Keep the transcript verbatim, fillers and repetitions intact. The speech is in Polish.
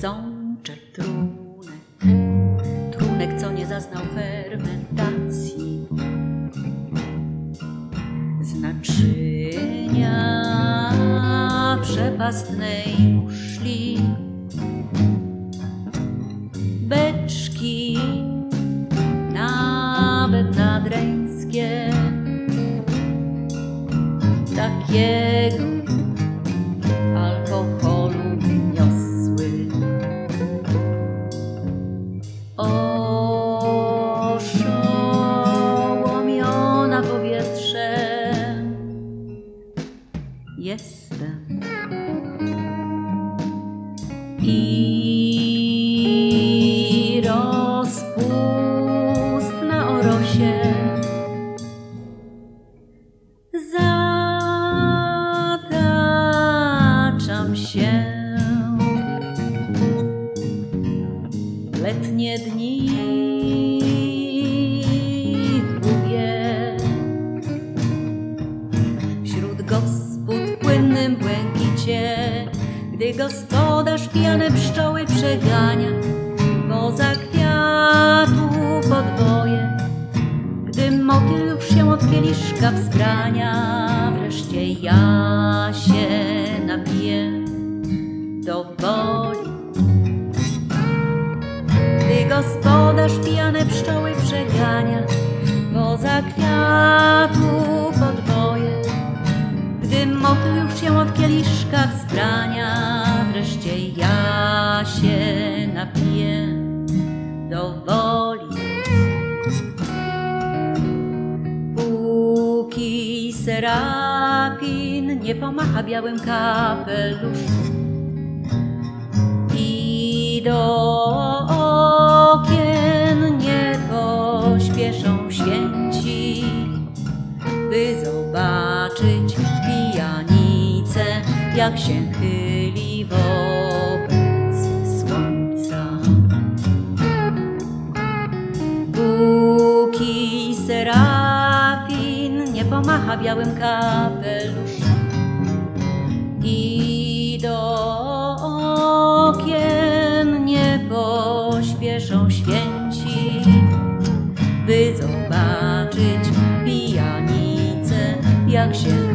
sączę trunek, trunek, co nie zaznał fermentacji, z naczynia przepastnej muszli, beczki nawet nadreńskie, takiego alkoholu niosły. Oszołomiona powietrzem jestem i rozpustna o rosie zataczam się. Letnie dni długie wśród gospód w płynnym błękicie, gdy gospodarz pijane pszczoły przegania poza kwiatu podwoje, gdy motyl już się od kieliszka wzbrania, wreszcie ja się napiję do woli. Gdy gospodarz pijane pszczoły przegania poza kwiatu podwoje, gdy motyl już się od kieliszka wzbrania, wreszcie ja się napiję do woli. Póki Serafin nie pomacha białym kapeluszem i do okien nie pośpieszą święci, by zobaczyć pijanicę, jak się chyli wobec słońca. Póki Serafin nie pomacha białym kapeluszem i do okien nie pośpieszą święci, by zobaczyć pijanicę, jak się